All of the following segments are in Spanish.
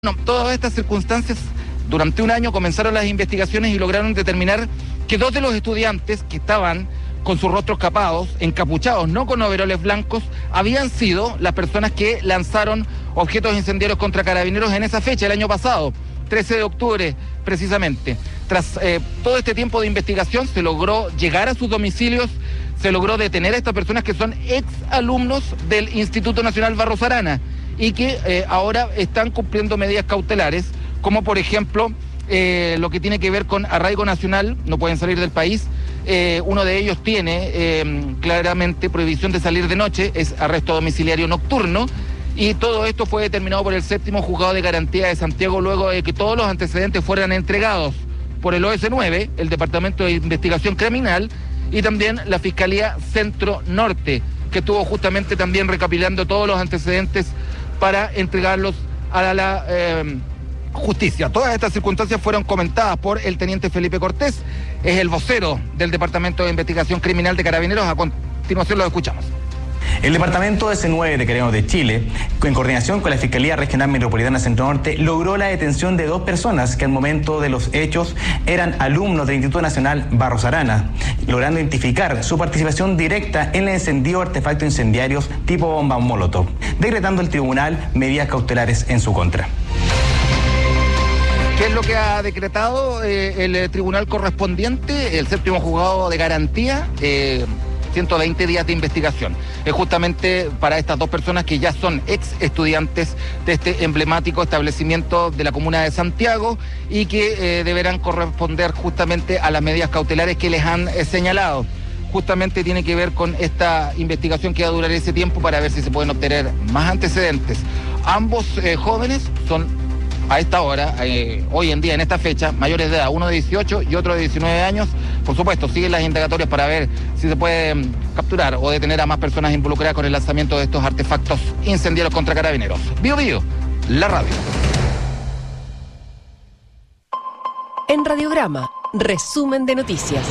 Bueno, todas estas circunstancias, durante un año comenzaron las investigaciones y lograron determinar que dos de los estudiantes que estaban con sus rostros capados, encapuchados, no con overoles blancos, habían sido las personas que lanzaron objetos incendiarios contra carabineros en esa fecha, el año pasado, 13 de octubre precisamente. Tras todo este tiempo de investigación se logró llegar a sus domicilios, se logró detener a estas personas que son ex alumnos del Instituto Nacional Barros Arana y que ahora están cumpliendo medidas cautelares, como por ejemplo lo que tiene que ver con arraigo nacional, no pueden salir del país. Uno de ellos tiene claramente prohibición de salir de noche, es arresto domiciliario nocturno, y todo esto fue determinado por el 7º Juzgado de Garantía de Santiago luego de que todos los antecedentes fueran entregados por el OS9, el Departamento de Investigación Criminal, y también la Fiscalía Centro Norte, que estuvo justamente también recopilando todos los antecedentes para entregarlos a la justicia. Todas estas circunstancias fueron comentadas por el teniente Felipe Cortés, es el vocero del Departamento de Investigación Criminal de Carabineros. A continuación lo escuchamos. El Departamento S9 de Carabineros de Chile, en coordinación con la Fiscalía Regional Metropolitana Centro Norte, logró la detención de dos personas que al momento de los hechos eran alumnos del Instituto Nacional Barros Arana, logrando identificar su participación directa en el encendido de artefactos incendiarios tipo bomba molotov, decretando el tribunal medidas cautelares en su contra. ¿Qué es lo que ha decretado el tribunal correspondiente, el 7º Juzgado de Garantía? 120 días de investigación. Es justamente para estas dos personas que ya son ex estudiantes de este emblemático establecimiento de la comuna de Santiago y que deberán corresponder justamente a las medidas cautelares que les han señalado. Justamente tiene que ver con esta investigación que va a durar ese tiempo para ver si se pueden obtener más antecedentes. Ambos jóvenes son a esta hora, hoy en día, en esta fecha, mayores de edad, uno de 18 y otro de 19 años. Por supuesto, siguen las indagatorias para ver si se puede capturar o detener a más personas involucradas con el lanzamiento de estos artefactos incendiarios contra carabineros. Bio Bio, la radio. En Radiograma, resumen de noticias.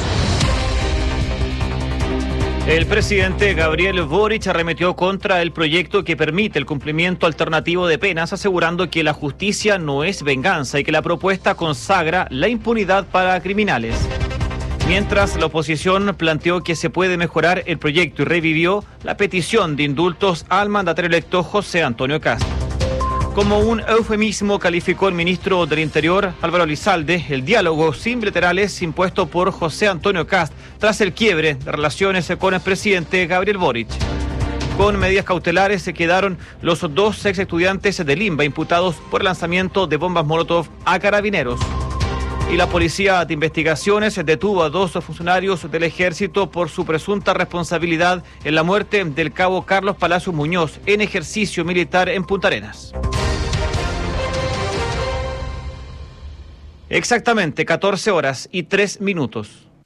El presidente Gabriel Boric arremetió contra el proyecto que permite el cumplimiento alternativo de penas, asegurando que la justicia no es venganza y que la propuesta consagra la impunidad para criminales. Mientras, la oposición planteó que se puede mejorar el proyecto y revivió la petición de indultos al mandatario electo José Antonio Kast. Como un eufemismo calificó el ministro del Interior, Álvaro Elizalde, el diálogo sin bilaterales impuesto por José Antonio Kast tras el quiebre de relaciones con el presidente Gabriel Boric. Con medidas cautelares se quedaron los dos ex estudiantes de Limba imputados por el lanzamiento de bombas molotov a carabineros. Y la Policía de Investigaciones detuvo a dos funcionarios del Ejército por su presunta responsabilidad en la muerte del cabo Carlos Palacios Muñoz en ejercicio militar en Punta Arenas. Exactamente 14:03.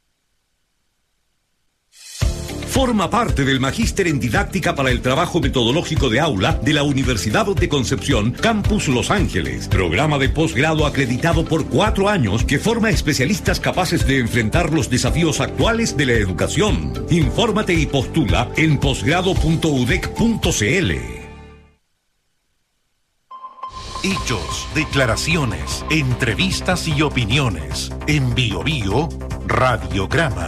Forma parte del Magíster en Didáctica para el Trabajo Metodológico de Aula de la Universidad de Concepción, Campus Los Ángeles. Programa de posgrado acreditado por 4 años que forma especialistas capaces de enfrentar los desafíos actuales de la educación. Infórmate y postula en posgrado.udec.cl. Hechos, declaraciones, entrevistas y opiniones. En Bio Bio, Radiograma.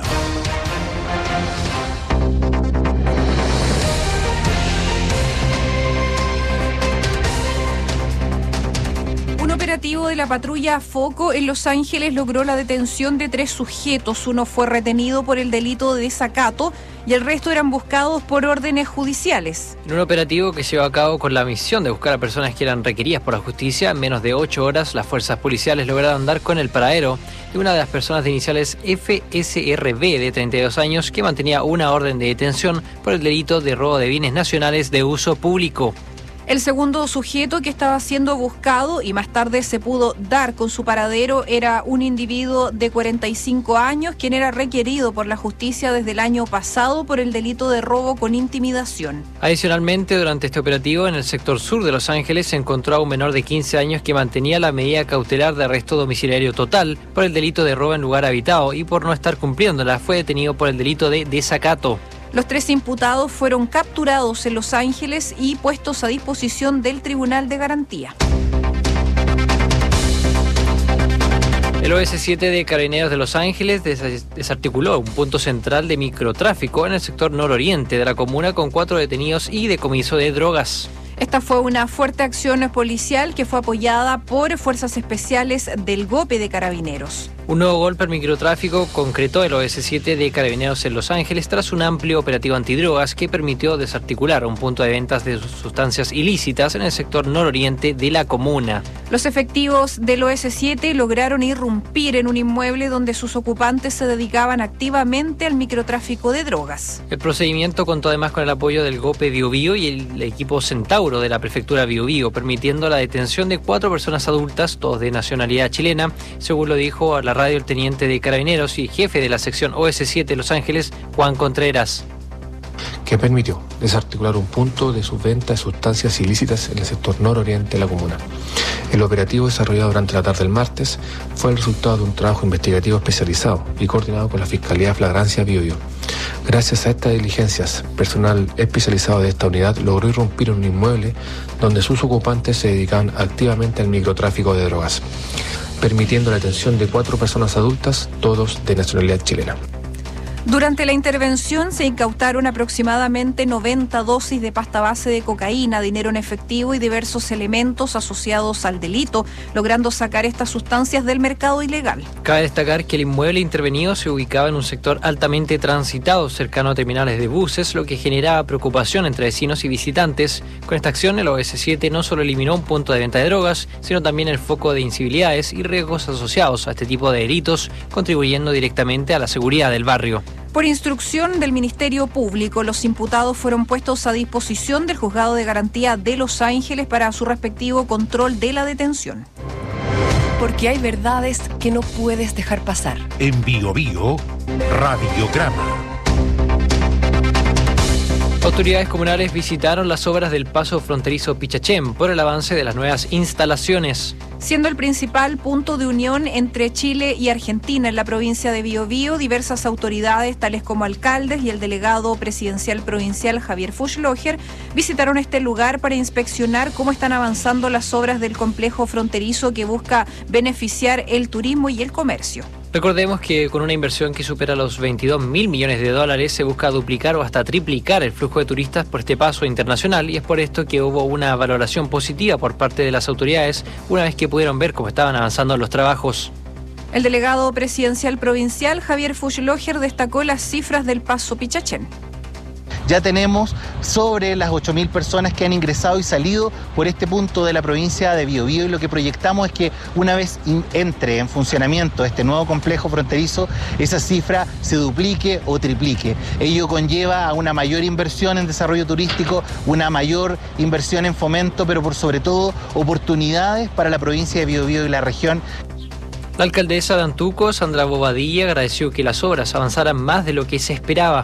Un operativo de la patrulla Foco en Los Ángeles logró la detención de 3 sujetos. Uno fue retenido por el delito de desacato y el resto eran buscados por órdenes judiciales. En un operativo que se llevó a cabo con la misión de buscar a personas que eran requeridas por la justicia, en menos de 8 horas las fuerzas policiales lograron dar con el paradero de una de las personas de iniciales FSRB de 32 años que mantenía una orden de detención por el delito de robo de bienes nacionales de uso público. El segundo sujeto que estaba siendo buscado y más tarde se pudo dar con su paradero era un individuo de 45 años, quien era requerido por la justicia desde el año pasado por el delito de robo con intimidación. Adicionalmente, durante este operativo en el sector sur de Los Ángeles se encontró a un menor de 15 años que mantenía la medida cautelar de arresto domiciliario total por el delito de robo en lugar habitado y por no estar cumpliéndola fue detenido por el delito de desacato. Los 3 imputados fueron capturados en Los Ángeles y puestos a disposición del Tribunal de Garantía. El OS7 de Carabineros de Los Ángeles desarticuló un punto central de microtráfico en el sector nororiente de la comuna con 4 detenidos y decomiso de drogas. Esta fue una fuerte acción policial que fue apoyada por fuerzas especiales del GOPE de Carabineros. Un nuevo golpe al microtráfico concretó el OS7 de Carabineros en Los Ángeles tras un amplio operativo antidrogas que permitió desarticular un punto de ventas de sustancias ilícitas en el sector nororiente de la comuna. Los efectivos del OS7 lograron irrumpir en un inmueble donde sus ocupantes se dedicaban activamente al microtráfico de drogas. El procedimiento contó además con el apoyo del GOPE Biobío y el equipo Centauro de la prefectura Biobío, permitiendo la detención de 4 personas adultas, todos de nacionalidad chilena, según lo dijo a la radio el teniente de Carabineros y jefe de la sección OS7 Los Ángeles, Juan Contreras. Que permitió desarticular un punto de subventa de sustancias ilícitas en el sector nororiente de la comuna. El operativo desarrollado durante la tarde del martes fue el resultado de un trabajo investigativo especializado y coordinado con la Fiscalía de Flagrancia Biobío. Gracias a estas diligencias, personal especializado de esta unidad logró irrumpir en un inmueble donde sus ocupantes se dedicaban activamente al microtráfico de drogas, permitiendo la detención de 4 personas adultas, todos de nacionalidad chilena. Durante la intervención se incautaron aproximadamente 90 dosis de pasta base de cocaína, dinero en efectivo y diversos elementos asociados al delito, logrando sacar estas sustancias del mercado ilegal. Cabe destacar que el inmueble intervenido se ubicaba en un sector altamente transitado, cercano a terminales de buses, lo que generaba preocupación entre vecinos y visitantes. Con esta acción, el OS7 no solo eliminó un punto de venta de drogas, sino también el foco de incivilidades y riesgos asociados a este tipo de delitos, contribuyendo directamente a la seguridad del barrio. Por instrucción del Ministerio Público, los imputados fueron puestos a disposición del Juzgado de Garantía de Los Ángeles para su respectivo control de la detención. Porque hay verdades que no puedes dejar pasar. En Biobío, Radiograma. Autoridades comunales visitaron las obras del paso fronterizo Pichachén por el avance de las nuevas instalaciones. Siendo el principal punto de unión entre Chile y Argentina en la provincia de Biobío, diversas autoridades, tales como alcaldes y el delegado presidencial provincial Javier Fuchslocher, visitaron este lugar para inspeccionar cómo están avanzando las obras del complejo fronterizo que busca beneficiar el turismo y el comercio. Recordemos que con una inversión que supera los 22.000 millones de dólares se busca duplicar o hasta triplicar el flujo de turistas por este paso internacional, y es por esto que hubo una valoración positiva por parte de las autoridades una vez que pudieron ver cómo estaban avanzando los trabajos. El delegado presidencial provincial Javier Fuchslocher destacó las cifras del paso Pichachén. Ya tenemos sobre las 8.000 personas que han ingresado y salido por este punto de la provincia de Biobío, y lo que proyectamos es que una vez entre en funcionamiento este nuevo complejo fronterizo, esa cifra se duplique o triplique. Ello conlleva a una mayor inversión en desarrollo turístico, una mayor inversión en fomento, pero por sobre todo oportunidades para la provincia de Biobío y la región. La alcaldesa de Antuco, Sandra Bobadilla, agradeció que las obras avanzaran más de lo que se esperaba.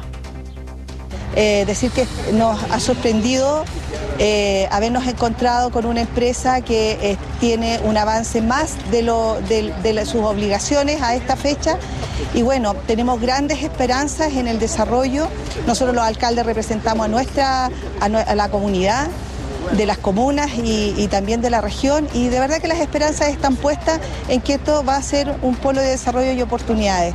Decir que nos ha sorprendido habernos encontrado con una empresa que tiene un avance más de sus obligaciones a esta fecha, y bueno, tenemos grandes esperanzas en el desarrollo. Nosotros los alcaldes representamos a la comunidad de las comunas y también de la región, y de verdad que las esperanzas están puestas en que esto va a ser un polo de desarrollo y oportunidades.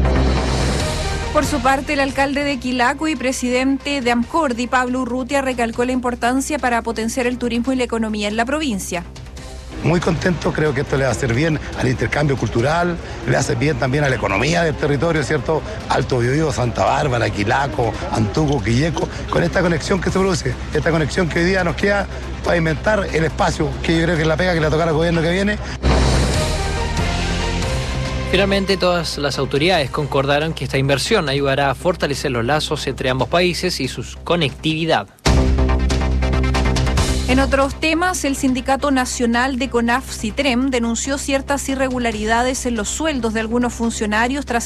Por su parte, el alcalde de Quilaco y presidente de Amcordi, Pablo Urrutia, recalcó la importancia para potenciar el turismo y la economía en la provincia. Muy contento, creo que esto le va a hacer bien al intercambio cultural, le hace bien también a la economía del territorio, ¿cierto? Alto Biobío, Santa Bárbara, Quilaco, Antuco, Quilleco, con esta conexión que se produce, esta conexión que hoy día nos queda para inventar el espacio, que yo creo que es la pega que le va a tocar al gobierno que viene. Finalmente, todas las autoridades concordaron que esta inversión ayudará a fortalecer los lazos entre ambos países y su conectividad. En otros temas, el Sindicato Nacional de CONAF-CITREM denunció ciertas irregularidades en los sueldos de algunos funcionarios tras el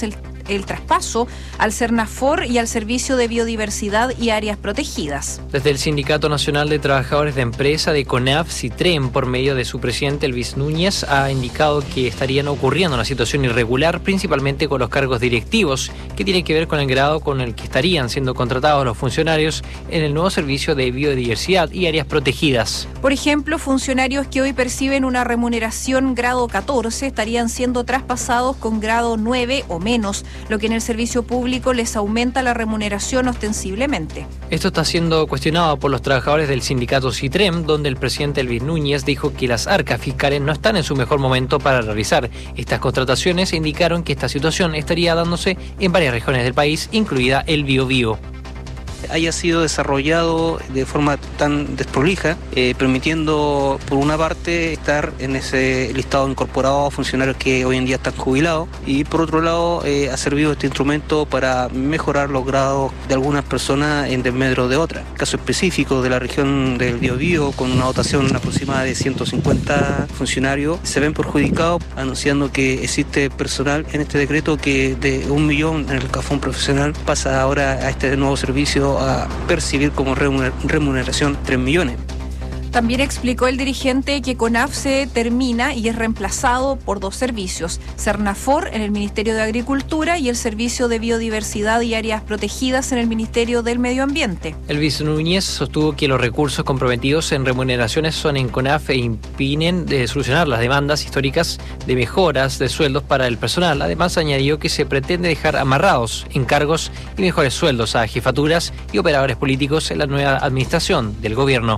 el traspaso al Cernafor y al Servicio de Biodiversidad y Áreas Protegidas. Desde el Sindicato Nacional de Trabajadores de Empresa de CONAF, CITREM, por medio de su presidente Luis Núñez, ha indicado que estarían ocurriendo una situación irregular, principalmente con los cargos directivos, que tiene que ver con el grado con el que estarían siendo contratados los funcionarios en el nuevo Servicio de Biodiversidad y Áreas Protegidas. Por ejemplo, funcionarios que hoy perciben una remuneración grado 14 estarían siendo traspasados con grado 9 o menos, lo que en el servicio público les aumenta la remuneración ostensiblemente. Esto está siendo cuestionado por los trabajadores del sindicato CITREM, donde el presidente Luis Núñez dijo que las arcas fiscales no están en su mejor momento para realizar estas contrataciones e indicaron que esta situación estaría dándose en varias regiones del país, incluida el Biobío. Haya sido desarrollado de forma tan desprolija, permitiendo por una parte estar en ese listado incorporado a funcionarios que hoy en día están jubilados y por otro lado ha servido este instrumento para mejorar los grados de algunas personas en desmedro de otras. Caso específico de la región del Biobío, con una dotación aproximada de 150 funcionarios, se ven perjudicados, anunciando que existe personal en este decreto que de 1 millón en el cajón profesional pasa ahora a este nuevo servicio a percibir como remuneración 3 millones. También explicó el dirigente que CONAF se termina y es reemplazado por 2 servicios, Cernafor en el Ministerio de Agricultura y el Servicio de Biodiversidad y Áreas Protegidas en el Ministerio del Medio Ambiente. El vice Núñez sostuvo que los recursos comprometidos en remuneraciones son en CONAF e impiden de solucionar las demandas históricas de mejoras de sueldos para el personal. Además, añadió que se pretende dejar amarrados encargos y mejores sueldos a jefaturas y operadores políticos en la nueva administración del gobierno.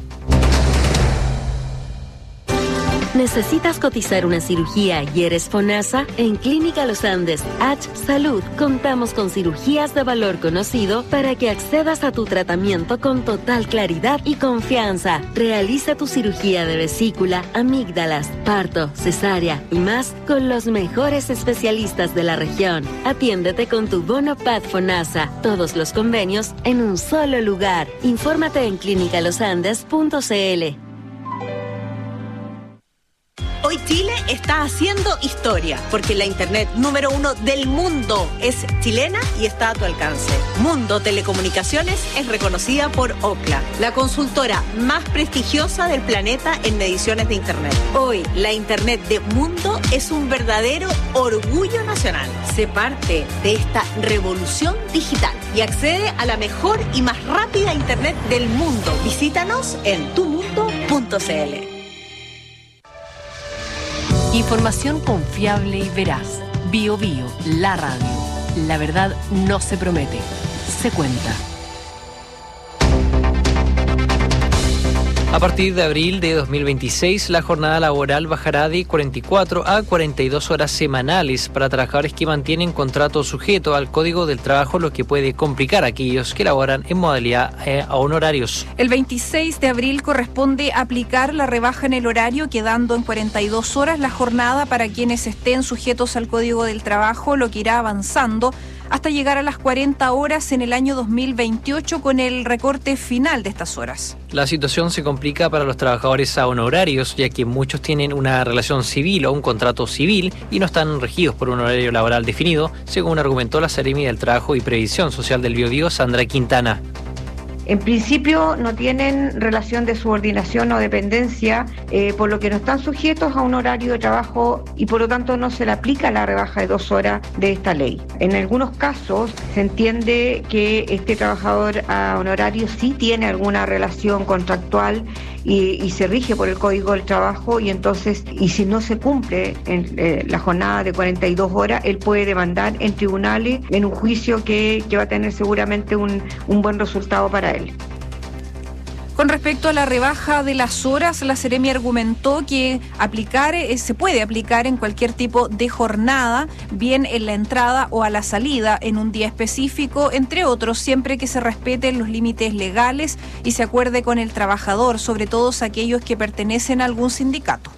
¿Necesitas cotizar una cirugía y eres FONASA? En Clínica Los Andes, H Salud, contamos con cirugías de valor conocido para que accedas a tu tratamiento con total claridad y confianza. Realiza tu cirugía de vesícula, amígdalas, parto, cesárea y más con los mejores especialistas de la región. Atiéndete con tu bono PAD FONASA. Todos los convenios en un solo lugar. Infórmate en clinicalosandes.cl. Hoy Chile está haciendo historia, porque la internet número 1 del mundo es chilena y está a tu alcance. Mundo Telecomunicaciones es reconocida por Ookla, la consultora más prestigiosa del planeta en mediciones de internet. Hoy, la internet de Mundo es un verdadero orgullo nacional. Sé parte de esta revolución digital y accede a la mejor y más rápida internet del mundo. Visítanos en tumundo.cl. Información confiable y veraz. Biobío, la radio. La verdad no se promete, se cuenta. A partir de abril de 2026, la jornada laboral bajará de 44 a 42 horas semanales para trabajadores que mantienen contrato sujeto al Código del Trabajo, lo que puede complicar a aquellos que laboran en modalidad a honorarios. El 26 de abril corresponde aplicar la rebaja en el horario, quedando en 42 horas la jornada para quienes estén sujetos al Código del Trabajo, lo que irá avanzando hasta llegar a las 40 horas en el año 2028 con el recorte final de estas horas. La situación se complica para los trabajadores a honorarios, ya que muchos tienen una relación civil o un contrato civil y no están regidos por un horario laboral definido, según argumentó la Seremi del Trabajo y Previsión Social del Biobío, Sandra Quintana. En principio no tienen relación de subordinación o dependencia, por lo que no están sujetos a un horario de trabajo y por lo tanto no se le aplica la rebaja de 2 horas de esta ley. En algunos casos se entiende que este trabajador a honorario sí tiene alguna relación contractual y se rige por el Código del Trabajo y entonces, y si no se cumple en la jornada de 42 horas, él puede demandar en tribunales en un juicio que va a tener seguramente un buen resultado para él. Con respecto a la rebaja de las horas, la Seremi argumentó que se puede aplicar en cualquier tipo de jornada, bien en la entrada o a la salida en un día específico, entre otros, siempre que se respeten los límites legales y se acuerde con el trabajador, sobre todo aquellos que pertenecen a algún sindicato.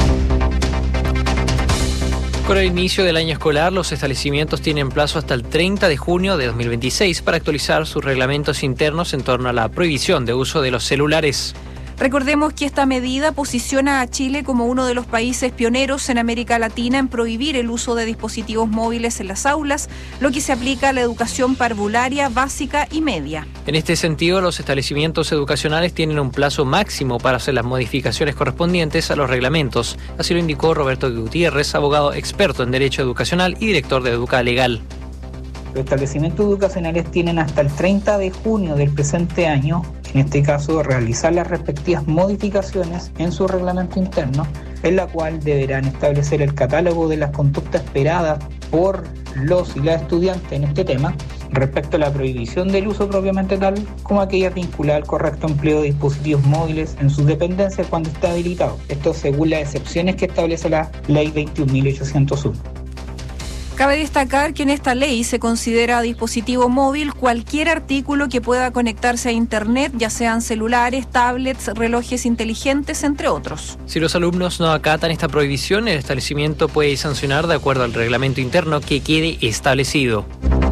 Con el inicio del año escolar, los establecimientos tienen plazo hasta el 30 de junio de 2026 para actualizar sus reglamentos internos en torno a la prohibición de uso de los celulares. Recordemos que esta medida posiciona a Chile como uno de los países pioneros en América Latina en prohibir el uso de dispositivos móviles en las aulas, lo que se aplica a la educación parvularia, básica y media. En este sentido, los establecimientos educacionales tienen un plazo máximo para hacer las modificaciones correspondientes a los reglamentos. Así lo indicó Roberto Gutiérrez, abogado experto en Derecho Educacional y director de Educa Legal. Los establecimientos educacionales tienen hasta el 30 de junio del presente año, en este caso, realizar las respectivas modificaciones en su reglamento interno, en la cual deberán establecer el catálogo de las conductas esperadas por los y las estudiantes en este tema, respecto a la prohibición del uso propiamente tal, como aquella vinculada al correcto empleo de dispositivos móviles en sus dependencias cuando esté habilitado. Esto según las excepciones que establece la Ley 21.801. Cabe destacar que en esta ley se considera dispositivo móvil cualquier artículo que pueda conectarse a Internet, ya sean celulares, tablets, relojes inteligentes, entre otros. Si los alumnos no acatan esta prohibición, el establecimiento puede sancionar de acuerdo al reglamento interno que quede establecido.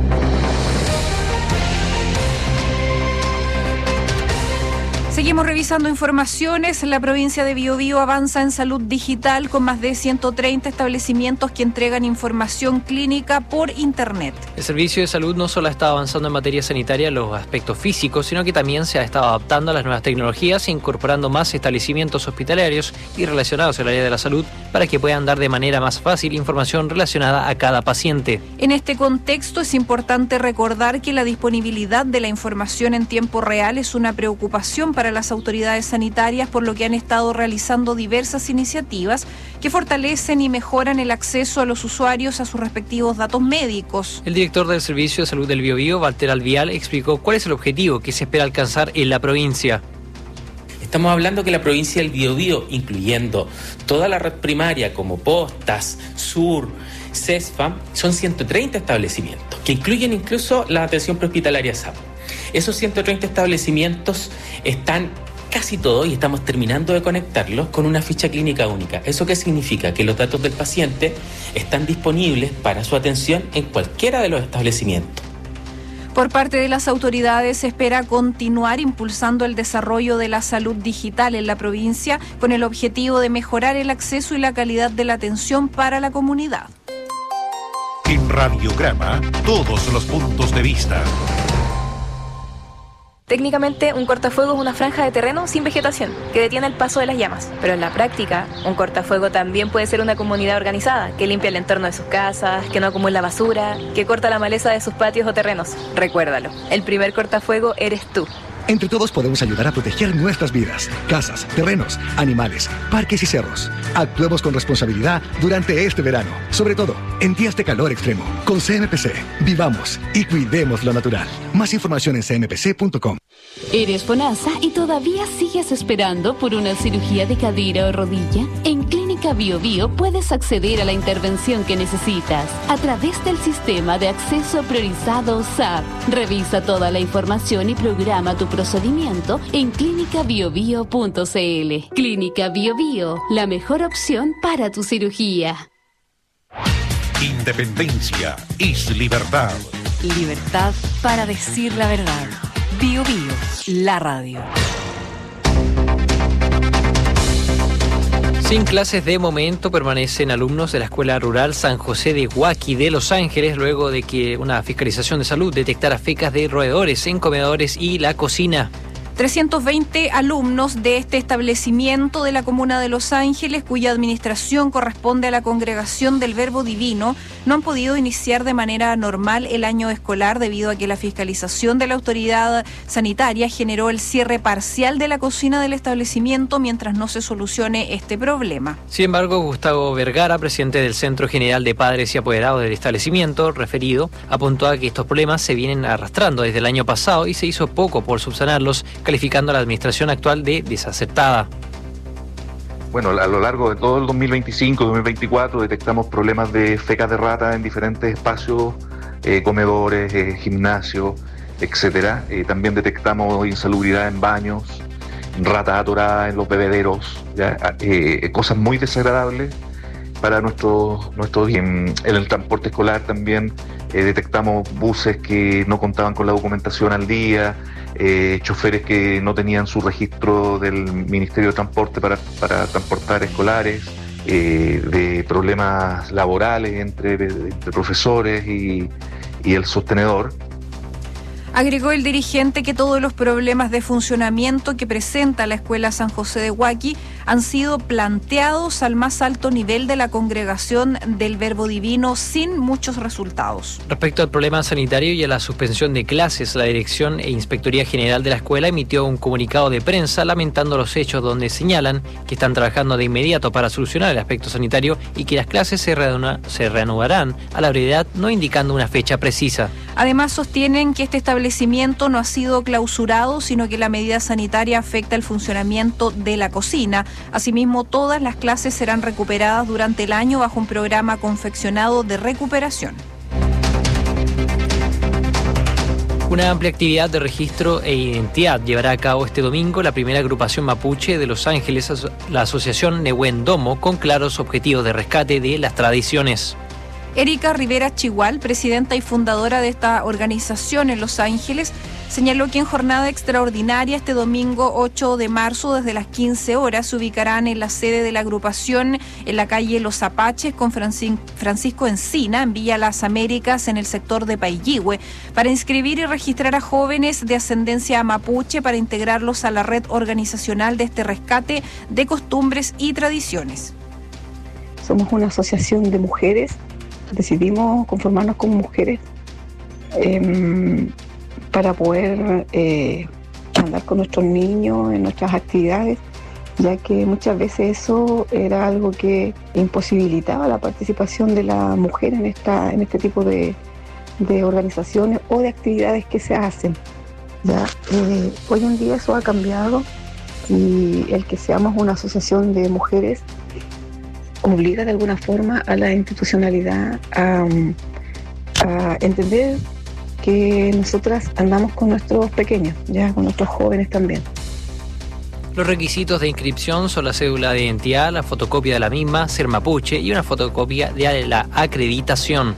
Seguimos revisando informaciones. La provincia de Biobío avanza en salud digital con más de 130 establecimientos que entregan información clínica por Internet. El servicio de salud no solo está avanzando en materia sanitaria en los aspectos físicos, sino que también se ha estado adaptando a las nuevas tecnologías e incorporando más establecimientos hospitalarios y relacionados al área de la salud para que puedan dar de manera más fácil información relacionada a cada paciente. En este contexto es importante recordar que la disponibilidad de la información en tiempo real es una preocupación para las autoridades sanitarias, por lo que han estado realizando diversas iniciativas que fortalecen y mejoran el acceso a los usuarios a sus respectivos datos médicos. El director del Servicio de Salud del Biobío, Walter Alvial, explicó cuál es el objetivo que se espera alcanzar en la provincia. Estamos hablando que la provincia del Biobío, incluyendo toda la red primaria como Postas, Sur, CESFA, son 130 establecimientos, que incluyen incluso la atención prehospitalaria SAP. Esos 130 establecimientos están casi todos, y estamos terminando de conectarlos, con una ficha clínica única. ¿Eso qué significa? Que los datos del paciente están disponibles para su atención en cualquiera de los establecimientos. Por parte de las autoridades se espera continuar impulsando el desarrollo de la salud digital en la provincia con el objetivo de mejorar el acceso y la calidad de la atención para la comunidad. En Radiograma, todos los puntos de vista. Técnicamente, un cortafuego es una franja de terreno sin vegetación que detiene el paso de las llamas. Pero en la práctica, un cortafuego también puede ser una comunidad organizada que limpia el entorno de sus casas, que no acumula basura, que corta la maleza de sus patios o terrenos. Recuérdalo, el primer cortafuego eres tú. Entre todos podemos ayudar a proteger nuestras vidas, casas, terrenos, animales, parques y cerros. Actuemos con responsabilidad durante este verano, sobre todo en días de calor extremo. Con CMPC, vivamos y cuidemos lo natural. Más información en cmpc.com. ¿Eres FONASA y todavía sigues esperando por una cirugía de cadera o rodilla? En Clínica Biobío puedes acceder a la intervención que necesitas a través del sistema de acceso priorizado SAP. Revisa toda la información y programa tu procedimiento en clinicabiobio.cl. Clínica Biobío, la mejor opción para tu cirugía. Independencia es libertad. Libertad para decir la verdad. Biobío, la radio. Sin clases de momento permanecen alumnos de la Escuela Rural San José de Huaki de Los Ángeles luego de que una fiscalización de salud detectara fecas de roedores en comedores y la cocina. 320 alumnos de este establecimiento de la comuna de Los Ángeles, cuya administración corresponde a la Congregación del Verbo Divino, no han podido iniciar de manera normal el año escolar debido a que la fiscalización de la autoridad sanitaria generó el cierre parcial de la cocina del establecimiento mientras no se solucione este problema. Sin embargo, Gustavo Vergara, presidente del Centro General de Padres y Apoderados del establecimiento referido, apuntó a que estos problemas se vienen arrastrando desde el año pasado y se hizo poco por subsanarlos, calificando a la administración actual de desacertada. Bueno, a lo largo de todo el 2025-2024 detectamos problemas de fecas de rata en diferentes espacios, comedores, gimnasios, etcétera. También detectamos insalubridad en baños, ratas atoradas en los bebederos, ¿ya? Cosas muy desagradables para nuestros en el transporte escolar también detectamos buses que no contaban con la documentación al día, choferes que no tenían su registro del Ministerio de Transporte para transportar escolares, de problemas laborales entre profesores y el sostenedor. Agregó el dirigente que todos los problemas de funcionamiento que presenta la Escuela San José de Huaki han sido planteados al más alto nivel de la congregación del Verbo Divino sin muchos resultados. Respecto al problema sanitario y a la suspensión de clases, la Dirección e Inspectoría General de la Escuela emitió un comunicado de prensa lamentando los hechos donde señalan que están trabajando de inmediato para solucionar el aspecto sanitario y que las clases se reanudarán a la brevedad, no indicando una fecha precisa. Además, sostienen que este establecimiento no ha sido clausurado, sino que la medida sanitaria afecta el funcionamiento de la cocina. Asimismo, todas las clases serán recuperadas durante el año bajo un programa confeccionado de recuperación. Una amplia actividad de registro e identidad llevará a cabo este domingo la primera agrupación mapuche de Los Ángeles, la asociación Nehuen Domo, con claros objetivos de rescate de las tradiciones. Erika Rivera Chihual, presidenta y fundadora de esta organización en Los Ángeles, señaló que en jornada extraordinaria este domingo 8 de marzo desde las 15 horas se ubicarán en la sede de la agrupación en la calle Los Apaches con Francisco Encina, en Villa Las Américas, en el sector de Paillihue, para inscribir y registrar a jóvenes de ascendencia mapuche para integrarlos a la red organizacional de este rescate de costumbres y tradiciones. Somos una asociación de mujeres. Decidimos conformarnos como mujeres para poder andar con nuestros niños en nuestras actividades, ya que muchas veces eso era algo que imposibilitaba la participación de la mujer en este tipo de organizaciones o de actividades que se hacen. Ya, hoy en día eso ha cambiado y el que seamos una asociación de mujeres obliga de alguna forma a la institucionalidad a entender que nosotras andamos con nuestros pequeños, ya con nuestros jóvenes también. Los requisitos de inscripción son la cédula de identidad, la fotocopia de la misma, ser mapuche y una fotocopia de la acreditación.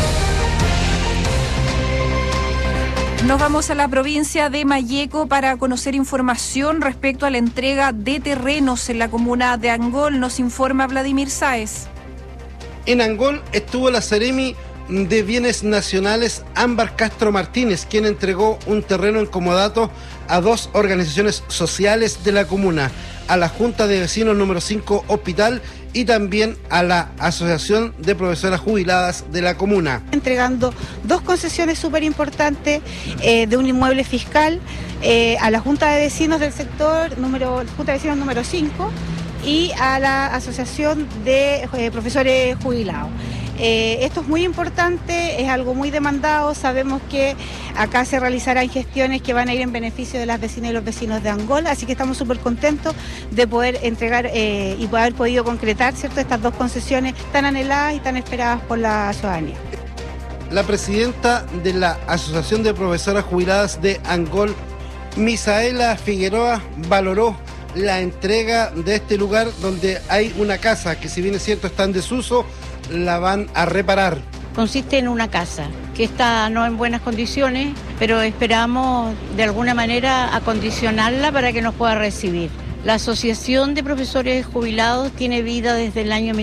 Nos vamos a la provincia de Malleco para conocer información respecto a la entrega de terrenos en la comuna de Angol. Nos informa Vladimir Sáez. En Angol estuvo la Seremi de Bienes Nacionales Ámbar Castro Martínez, quien entregó un terreno en comodato a 2 organizaciones sociales de la comuna, a la Junta de Vecinos número 5 Hospital y también a la Asociación de Profesoras Jubiladas de la comuna. Entregando 2 concesiones súper importantes de un inmueble fiscal a la Junta de Vecinos del sector Junta de Vecinos número 5 y a la Asociación de Profesores Jubilados. Esto es muy importante, es algo muy demandado. Sabemos que acá se realizarán gestiones que van a ir en beneficio de las vecinas y los vecinos de Angol, así que estamos súper contentos de poder entregar y poder haber podido concretar, ¿cierto?, estas 2 concesiones tan anheladas y tan esperadas por la ciudadanía. La presidenta de la Asociación de Profesoras Jubiladas de Angol, Misaela Figueroa, valoró la entrega de este lugar donde hay una casa que, si bien es cierto está en desuso, la van a reparar. Consiste en una casa que está no en buenas condiciones, pero esperamos de alguna manera acondicionarla para que nos pueda recibir. La Asociación de Profesores Jubilados tiene vida desde el año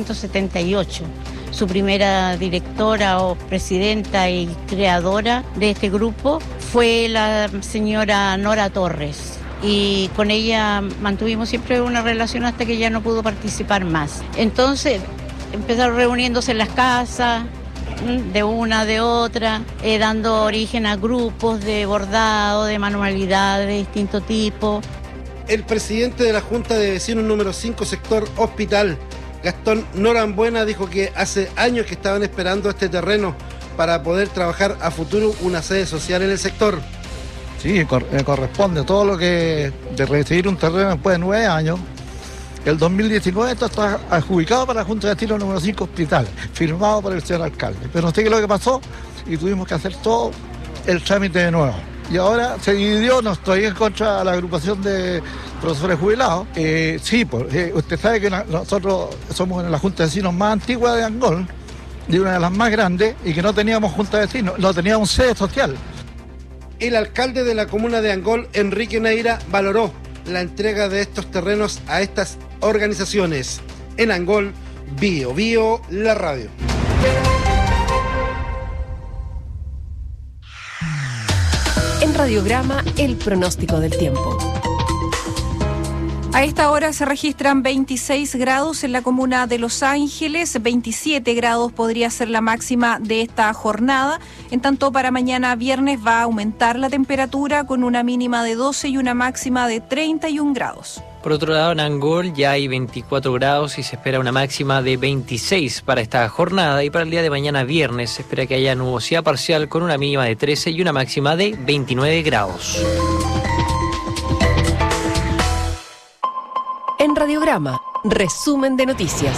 1978. Su primera directora o presidenta y creadora de este grupo fue la señora Nora Torres. Y con ella mantuvimos siempre una relación hasta que ya no pudo participar más. Entonces empezaron reuniéndose en las casas, de una, de otra, dando origen a grupos de bordado, de manualidades de distinto tipo. El presidente de la Junta de Vecinos número 5, sector Hospital, Gastón Norambuena, dijo que hace años que estaban esperando este terreno para poder trabajar a futuro una sede social en el sector. Sí, corresponde todo lo que de recibir un terreno después de 9 años. El 2019 esto está adjudicado para la Junta de Vecinos número 5 Hospital, firmado por el señor alcalde. Pero no sé qué es lo que pasó y tuvimos que hacer todo el trámite de nuevo. y ahora se dividió. No estoy en contra de la agrupación de profesores jubilados. Sí, usted sabe que nosotros somos la junta de vecinos más antigua de Angol, y una de las más grandes, y que no teníamos junta de vecinos, no teníamos sede social. El alcalde de la comuna de Angol, Enrique Neira, valoró la entrega de estos terrenos a estas organizaciones. En Angol, Bio Bio, la radio. En Radiograma, el pronóstico del tiempo. A esta hora se registran 26 grados en la comuna de Los Ángeles, 27 grados podría ser la máxima de esta jornada. En tanto, para mañana viernes va a aumentar la temperatura con una mínima de 12 y una máxima de 31 grados. Por otro lado, en Angol ya hay 24 grados y se espera una máxima de 26 para esta jornada. Y para el día de mañana viernes se espera que haya nubosidad parcial con una mínima de 13 y una máxima de 29 grados. En Radiograma, resumen de noticias.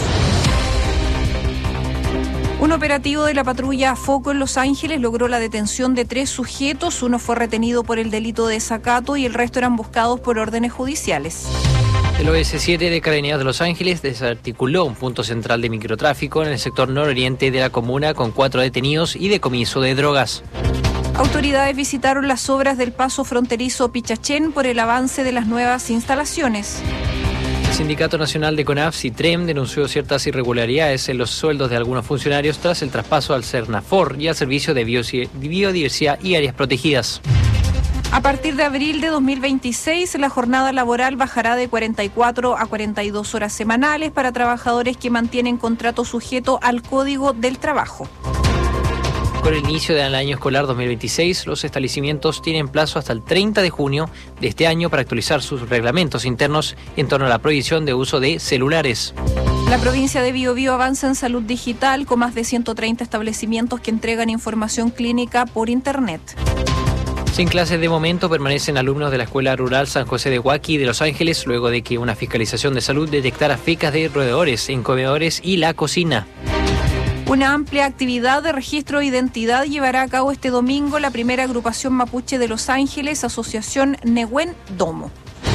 Un operativo de la patrulla Foco en Los Ángeles logró la detención de 3 sujetos. Uno fue retenido por el delito de desacato y el resto eran buscados por órdenes judiciales. El OS7 de Carabineros de Los Ángeles desarticuló un punto central de microtráfico en el sector nororiente de la comuna con 4 detenidos y decomiso de drogas. Autoridades visitaron las obras del paso fronterizo Pichachén por el avance de las nuevas instalaciones. El Sindicato Nacional de CONAF, CITREM, denunció ciertas irregularidades en los sueldos de algunos funcionarios tras el traspaso al Cernafor y al Servicio de Biodiversidad y Áreas Protegidas. A partir de abril de 2026, la jornada laboral bajará de 44 a 42 horas semanales para trabajadores que mantienen contrato sujeto al Código del Trabajo. Con el inicio del año escolar 2026, los establecimientos tienen plazo hasta el 30 de junio de este año para actualizar sus reglamentos internos en torno a la prohibición de uso de celulares. La provincia de Biobío avanza en salud digital con más de 130 establecimientos que entregan información clínica por Internet. Sin clases de momento permanecen alumnos de la Escuela Rural San José de Huaqui de Los Ángeles luego de que una fiscalización de salud detectara fecas de roedores en comedores y la cocina. Una amplia actividad de registro de identidad llevará a cabo este domingo la primera agrupación mapuche de Los Ángeles, Asociación Nehuen Domo.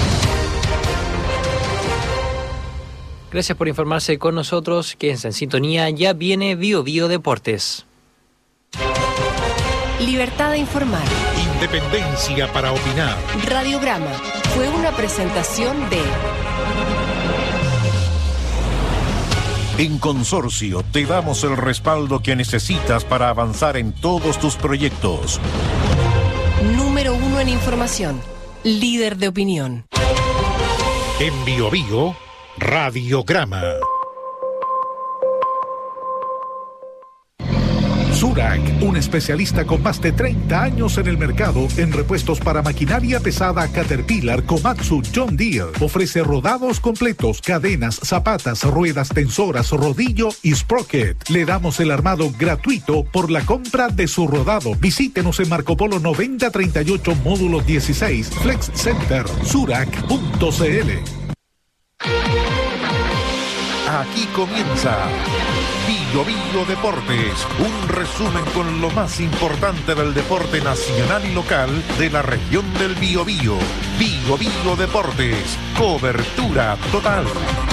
Gracias por informarse con nosotros. Quédense en sintonía. Ya viene Bio Bio Deportes. Libertad de informar. Independencia para opinar. Radiograma fue una presentación de... En Consorcio te damos el respaldo que necesitas para avanzar en todos tus proyectos. Número 1 en información. Líder de opinión. En Bio Bio, Radiograma. Zurach, un especialista con más de 30 años en el mercado en repuestos para maquinaria pesada Caterpillar, Komatsu, John Deere. Ofrece rodados completos, cadenas, zapatas, ruedas tensoras, rodillo y sprocket. Le damos el armado gratuito por la compra de su rodado. Visítenos en Marco Polo 9038, módulo 16, Flex Center, zurach.cl. Aquí comienza Bio Bio Deportes, un resumen con lo más importante del deporte nacional y local de la región del Biobío. Bio Bio Deportes, cobertura total.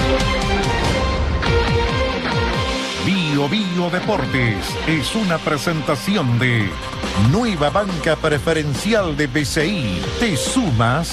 Bio Bio Deportes es una presentación de Nueva Banca Preferencial de BCI. ¿Te sumas?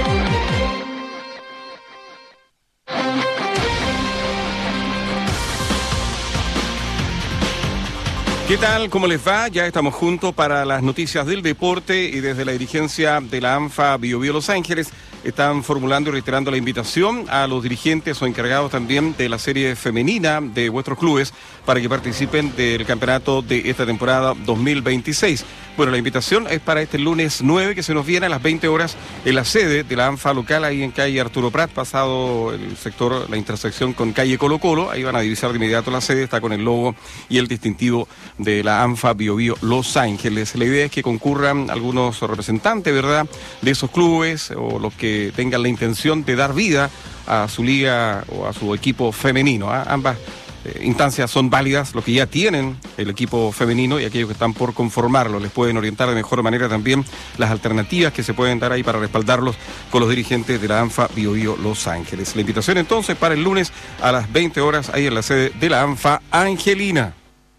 ¿Qué tal? ¿Cómo les va? Ya estamos juntos para las noticias del deporte y desde la dirigencia de la ANFA Bio Bio Los Ángeles están formulando y reiterando la invitación a los dirigentes o encargados también de la serie femenina de vuestros clubes para que participen del campeonato de esta temporada 2026. Bueno, la invitación es para este lunes 9 que se nos viene a las 20 horas en la sede de la ANFA local ahí en calle Arturo Prat, pasado el sector, la intersección con calle Colo Colo. Ahí van a divisar de inmediato la sede, está con el logo y el distintivo de la ANFA Bio Bio Los Ángeles. La idea es que concurran algunos representantes, ¿verdad?, de esos clubes o los que tengan la intención de dar vida a su liga o a su equipo femenino. Ambas instancias son válidas, los que ya tienen el equipo femenino y aquellos que están por conformarlo. Les pueden orientar de mejor manera también las alternativas que se pueden dar ahí para respaldarlos con los dirigentes de la ANFA Biobío Los Ángeles. La invitación entonces para el lunes a las 20 horas ahí en la sede de la ANFA Angelina.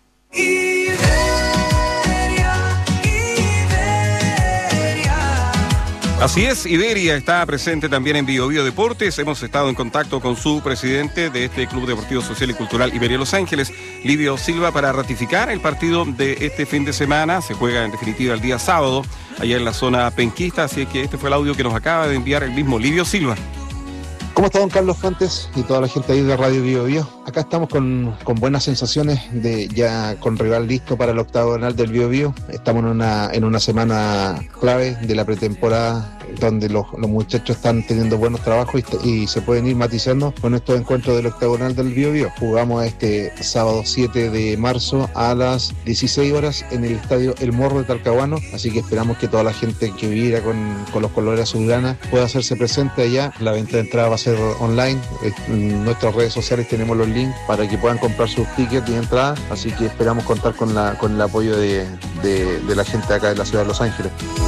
Así es, Iberia está presente también en Biobío Deportes. Hemos estado en contacto con su presidente de este Club Deportivo Social y Cultural Iberia Los Ángeles, Livio Silva, para ratificar el partido de este fin de semana. Se juega en definitiva el día sábado, allá en la zona penquista, así que este fue el audio que nos acaba de enviar el mismo Livio Silva. ¿Cómo está don Carlos Fuentes y toda la gente ahí de Radio Biobío? Acá estamos con buenas sensaciones, ya con rival listo para el octagonal del Biobío. Estamos en una semana clave de la pretemporada, donde los muchachos están teniendo buenos trabajos y se pueden ir matizando con estos encuentros del octagonal del Biobío. Jugamos este sábado 7 de marzo a las 16 horas en el estadio El Morro de Talcahuano, así que esperamos que toda la gente que viviera con los colores azulgrana pueda hacerse presente allá. La venta de entrada va a ser online. En nuestras redes sociales tenemos los links para que puedan comprar sus tickets y entradas, así que esperamos contar con el apoyo de la gente acá de la ciudad de Los Ángeles.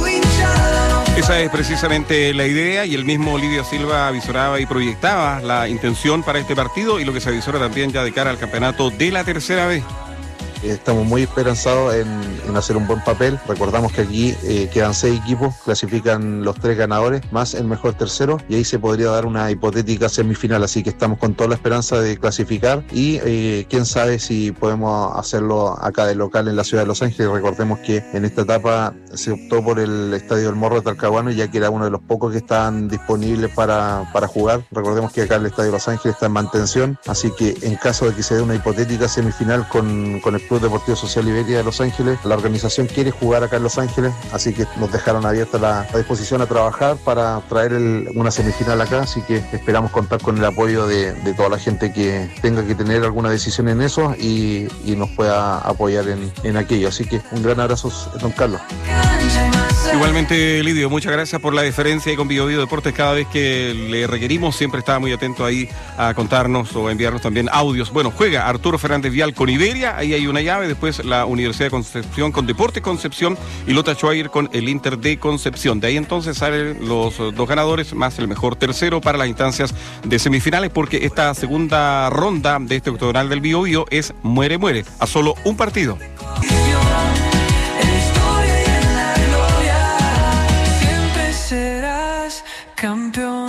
Esa es precisamente la idea, y el mismo Livio Silva avisoraba y proyectaba la intención para este partido y lo que se avisora también ya de cara al campeonato de la tercera vez. Estamos muy esperanzados en hacer un buen papel. Recordamos que aquí quedan 6 equipos, clasifican los 3 ganadores, más el mejor tercero, y ahí se podría dar una hipotética semifinal, así que estamos con toda la esperanza de clasificar y quién sabe si podemos hacerlo acá de local en la ciudad de Los Ángeles. Recordemos que en esta etapa se optó por el Estadio del Morro de Talcahuano, ya que era uno de los pocos que estaban disponibles para jugar. Recordemos que acá el Estadio de Los Ángeles está en mantención, así que en caso de que se dé una hipotética semifinal con el Club Deportivo Social Iberia de Los Ángeles, la organización quiere jugar acá en Los Ángeles, así que nos dejaron abierta la disposición a trabajar para traer una semifinal acá, así que esperamos contar con el apoyo de toda la gente que tenga que tener alguna decisión en eso y nos pueda apoyar en aquello, así que un gran abrazo, don Carlos. Igualmente, Lidio, muchas gracias por la deferencia y con Biobío Deportes. Cada vez que le requerimos siempre está muy atento ahí a contarnos o a enviarnos también audios. Bueno, juega Arturo Fernández Vial con Iberia, ahí hay una llave, después la Universidad de Concepción con Deportes Concepción y Lota Schwager con el Inter de Concepción. De ahí entonces salen los 2 ganadores más el mejor tercero para las instancias de semifinales, porque esta segunda ronda de este octogonal del Biobío es muere, a solo un partido. Campeón.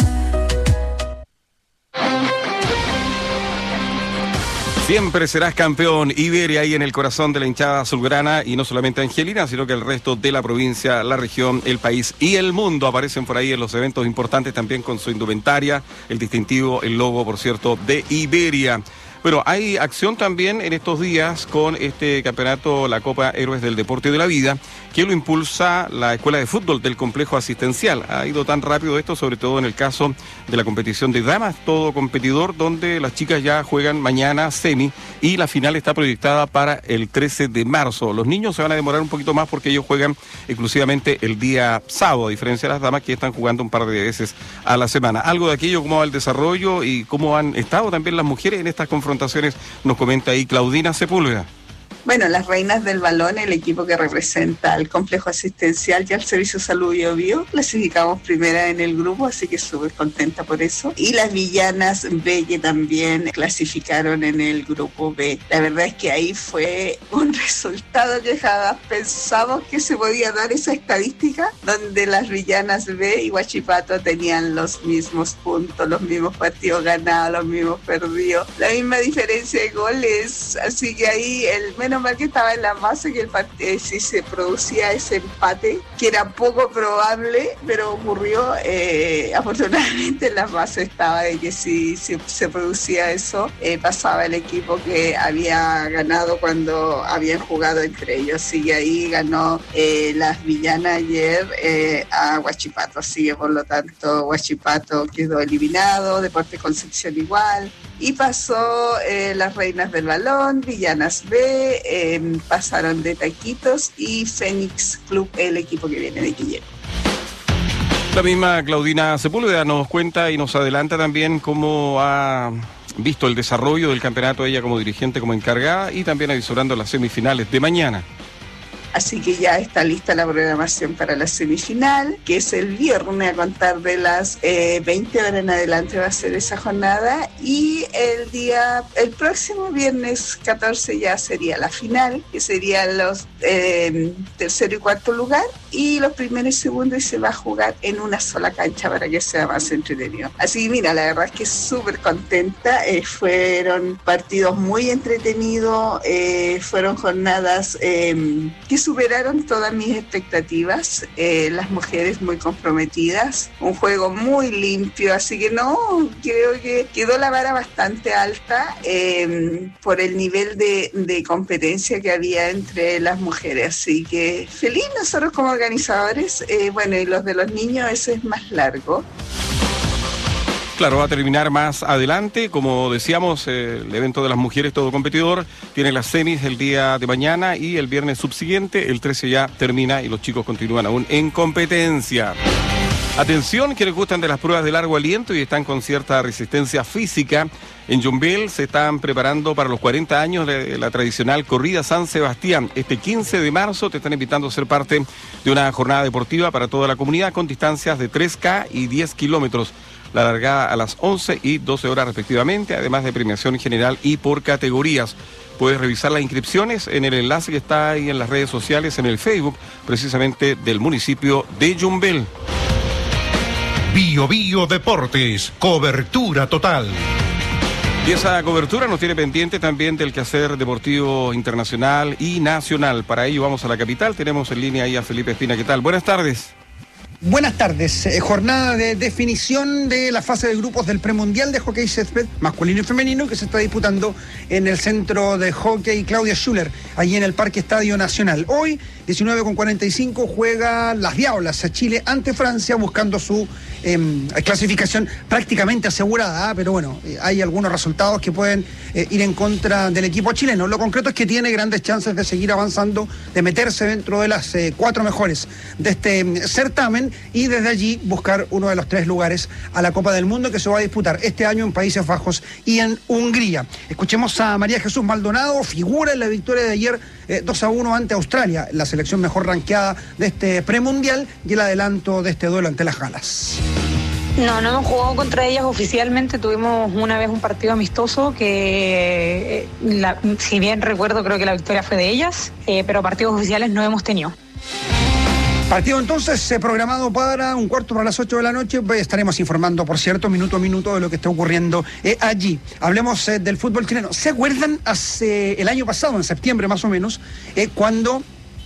Siempre serás campeón. Iberia ahí en el corazón de la hinchada azulgrana, y no solamente Angelina, sino que el resto de la provincia, la región, el país y el mundo aparecen por ahí en los eventos importantes, también con su indumentaria, el distintivo, el logo, por cierto, de Iberia. Bueno, hay acción también en estos días con este campeonato, la Copa Héroes del Deporte y de la Vida, que lo impulsa la Escuela de Fútbol del Complejo Asistencial. Ha ido tan rápido esto, sobre todo en el caso de la competición de damas, todo competidor, donde las chicas ya juegan mañana semi y la final está proyectada para el 13 de marzo. Los niños se van a demorar un poquito más porque ellos juegan exclusivamente el día sábado, a diferencia de las damas que están jugando un par de veces a la semana. Algo de aquello, cómo va el desarrollo y cómo han estado también las mujeres en estas confrontaciones, nos comenta ahí Claudina Sepúlveda. Bueno, las reinas del balón, el equipo que representa al complejo asistencial y al servicio salud Biobío, clasificamos primera en el grupo, así que súper contenta por eso. Y las villanas B, que también clasificaron en el grupo B. La verdad es que ahí fue un resultado que jamás pensamos que se podía dar, esa estadística, donde las villanas B y Huachipato tenían los mismos puntos, los mismos partidos ganados, los mismos perdidos, la misma diferencia de goles, así que ahí menos mal que estaba en la base que si se producía ese empate, que era poco probable, pero ocurrió. Afortunadamente en la base estaba de que si se producía eso, pasaba el equipo que había ganado cuando habían jugado entre ellos. Y ahí ganó las villanas ayer a Huachipato, así que por lo tanto Huachipato quedó eliminado, Deportes Concepción igual, y pasó las reinas del balón, villanas B, pasaron de Taquitos y Fénix Club, el equipo que viene de Quillero. La misma Claudina Sepúlveda nos cuenta y nos adelanta también cómo ha visto el desarrollo del campeonato, ella como dirigente, como encargada, y también avisorando las semifinales de mañana. Así que ya está lista la programación para la semifinal, que es el viernes a contar de las 20 horas en adelante va a ser esa jornada, y el próximo viernes 14 ya sería la final, que serían los tercero y cuarto lugar, y los primeros y segundos, y se va a jugar en una sola cancha para que sea más entretenido. Así que mira, la verdad es que súper contenta, fueron partidos muy entretenidos, fueron jornadas que superaron todas mis expectativas, las mujeres muy comprometidas, un juego muy limpio, así que creo que quedó la vara bastante alta por el nivel de competencia que había entre las mujeres, así que feliz nosotros como organizadores, y los de los niños ese es más largo. Claro, va a terminar más adelante. Como decíamos, el evento de las mujeres todo competidor tiene las semis el día de mañana y el viernes subsiguiente, el 13 ya termina y los chicos continúan aún en competencia. Atención, quienes gustan de las pruebas de largo aliento y están con cierta resistencia física, en Yumbel se están preparando para los 40 años de la tradicional corrida San Sebastián. Este 15 de marzo te están invitando a ser parte de una jornada deportiva para toda la comunidad con distancias de 3K y 10 kilómetros. La largada a las 11 y 12 horas respectivamente, además de premiación general y por categorías. Puedes revisar las inscripciones en el enlace que está ahí en las redes sociales, en el Facebook, precisamente del municipio de Yumbel. Bio Bio Deportes, cobertura total. Y esa cobertura nos tiene pendiente también del quehacer deportivo internacional y nacional. Para ello vamos a la capital, tenemos en línea ahí a Felipe Espina. ¿Qué tal? Buenas tardes. Buenas tardes. Jornada de definición de la fase de grupos del premundial de hockey césped masculino y femenino que se está disputando en el centro de hockey Claudia Schuller, allí en el Parque Estadio Nacional. Hoy, 19:45, juega las Diablas a Chile ante Francia buscando su clasificación prácticamente asegurada, pero bueno, hay algunos resultados que pueden ir en contra del equipo chileno. Lo concreto es que tiene grandes chances de seguir avanzando, de meterse dentro de las 4 mejores de este certamen y desde allí buscar uno de los 3 lugares a la Copa del Mundo que se va a disputar este año en Países Bajos y en Hungría. Escuchemos a María Jesús Maldonado, figura en la victoria de ayer 2-1 ante Australia, la selección mejor rankeada de este premundial, y el adelanto de este duelo ante las Galas. No hemos jugado contra ellas oficialmente, tuvimos una vez un partido amistoso que, si bien recuerdo, creo que la victoria fue de ellas, pero partidos oficiales no hemos tenido. Partido entonces programado para 7:45 de la noche. Estaremos informando, por cierto, minuto a minuto de lo que está ocurriendo allí. Hablemos del fútbol chileno. ¿Se acuerdan hace el año pasado, en septiembre más o menos, cuando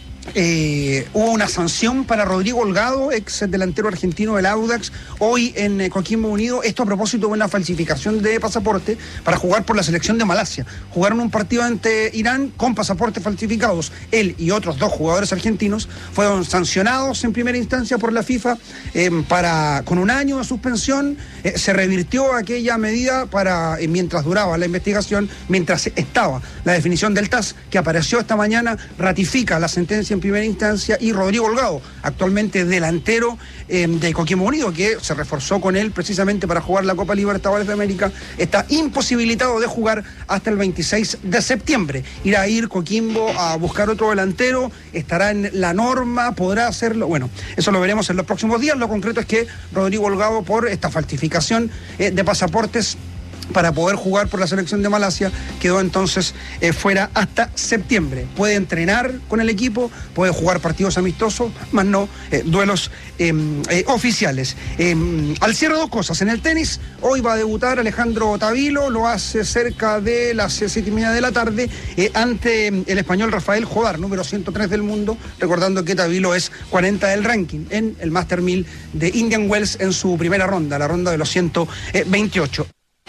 hubo una sanción para Rodrigo Holgado, ex delantero argentino del Audax, hoy en Coquimbo Unido? Esto a propósito de una falsificación de pasaporte para jugar por la selección de Malasia. Jugaron un partido ante Irán con pasaportes falsificados. Él y otros 2 jugadores argentinos fueron sancionados en primera instancia por la FIFA con 1 año de suspensión. Se revirtió aquella medida para mientras duraba la investigación, mientras estaba la definición del TAS, que apareció esta mañana, ratifica la sentencia en primera instancia, y Rodrigo Holgado, actualmente delantero de Coquimbo Unido, que se reforzó con él precisamente para jugar la Copa Libertadores de América, está imposibilitado de jugar hasta el 26 de septiembre. Irá a ir Coquimbo a buscar otro delantero, estará en la norma, podrá hacerlo. Bueno, eso lo veremos en los próximos días. Lo concreto es que Rodrigo Holgado, por esta falsificación de pasaportes para poder jugar por la selección de Malasia, quedó entonces fuera hasta septiembre. Puede entrenar con el equipo, puede jugar partidos amistosos, más no duelos oficiales. Al cierre, 2 cosas. En el tenis, hoy va a debutar Alejandro Tavilo, lo hace cerca de las 7:30 de la tarde, ante el español Rafael Jodar, número 103 del mundo, recordando que Tavilo es 40 del ranking en el Master 1000 de Indian Wells en su primera ronda, la ronda de los 128.